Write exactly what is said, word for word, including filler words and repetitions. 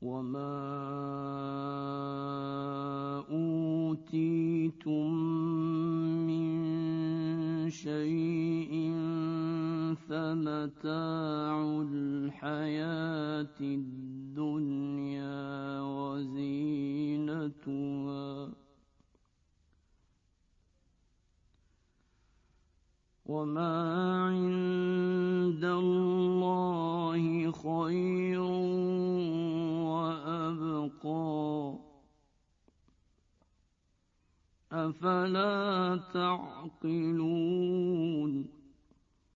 وما أوتيتم من شيء فمتاع الحياة الدنيا وزينتها وما عند الله خير وأبقى أفلا تعقلون